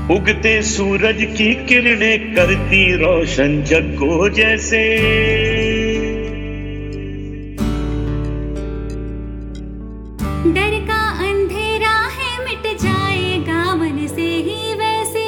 उगते सूरज की किरणें करती रोशन जग को जैसे। डर का अंधेरा है मिट जाएगा मन से ही वैसे।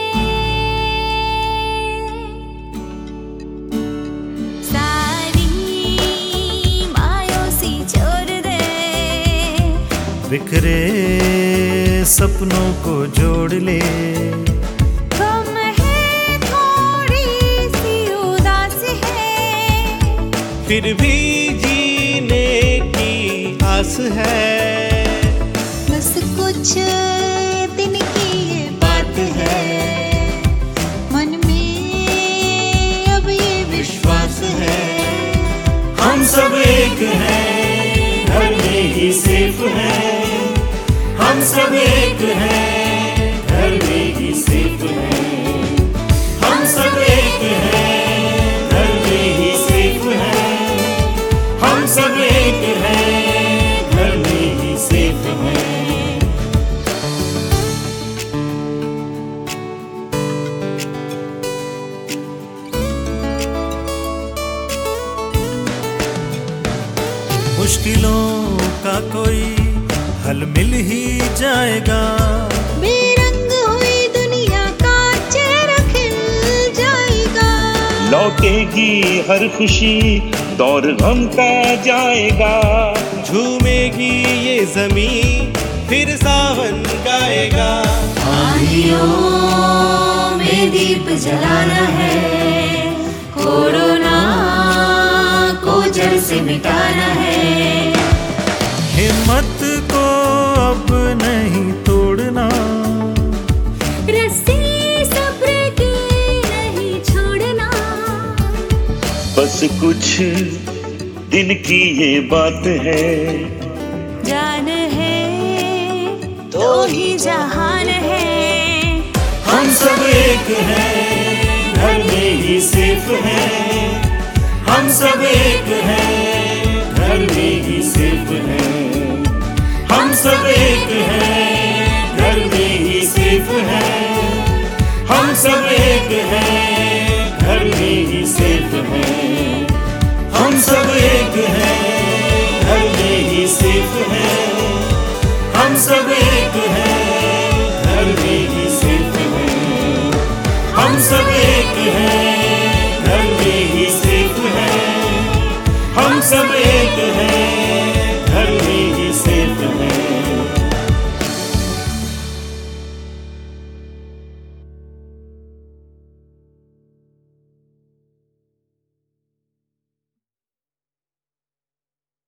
सारी मायूसी छोड़ दे, बिखरे सपनों को जोड़ ले। गम है थोड़ी सी उदास है, फिर भी जीने की आस है। बस कुछ दिन की ये बात है, मन में अब ये विश्वास है। हम सब एक हैं, घर में ही सेफ हैं। हम सब एक हैं, घर में ही सेफ हैं। हम सब एक हैं, घर में ही सेफ हैं। हम सब एक हैं, घर में ही सेफ हैं। मुश्किलों का कोई हल मिल ही जाएगा। बेरंग हुई दुनिया का चेहरा खिल जाएगा। लौटेगी हर खुशी, दौर गम का जाएगा। झूमेगी ये जमीन, फिर सावन गाएगा। आँधियों में दीप जलाना है, कोरोना को जड़ से मिटाना है। हिम्मत को अब नहीं तोड़ना, रस्सी सब्र की नहीं छोड़ना। बस कुछ दिन की ये बात है, जान है तो ही जहान है। हम सब एक हैं, घर में ही सेफ हैं। हम सब एक हैं, घर में ही सेफ हैं। हम सब एक हैं, घर में ही सेफ हैं। हम सब एक हैं, घर में ही सेफ हैं। हम सब एक हैं, घर में ही सेफ हैं। हम सब एक हैं, घर में ही सेफ हैं। हम सब एक हैं, घर में ही सेफ हैं। हम सब एक हैं।